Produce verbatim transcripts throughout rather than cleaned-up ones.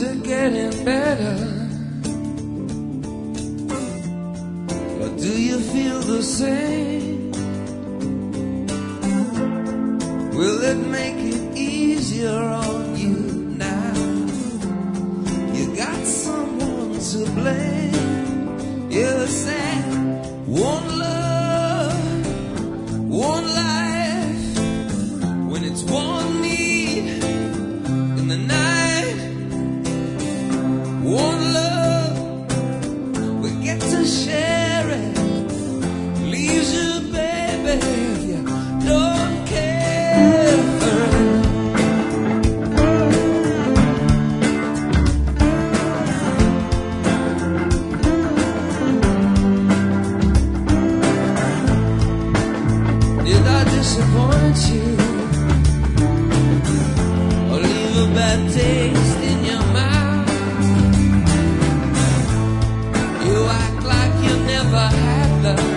it getting better? Or do you feel the same? Will it make it easier on you now? You got someone to blame. You said one love, one life, when it's one need in the night, one love, we get to share it, leaves you, baby, if you don't care for it. Did I disappoint you or leave a bad taste in your mouth? You act like you never had love,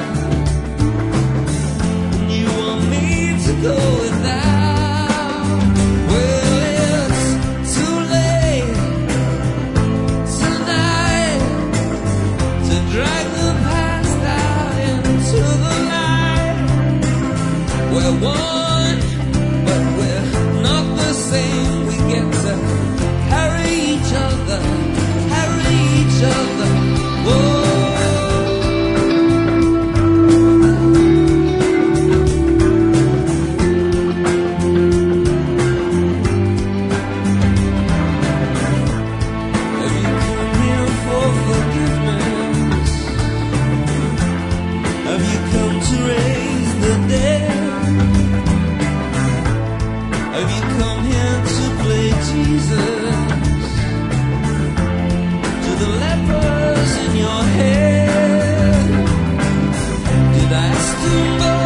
and you want me to go without. Well, it's too late tonight to drag the past out into the light. We're one, but we're not the same. We get to carry each other, carry each other. Whoa. Have you come here for forgiveness? Have you come to raise the dead? Have you come here to play Jesus to the lepers in your head? Did I stumble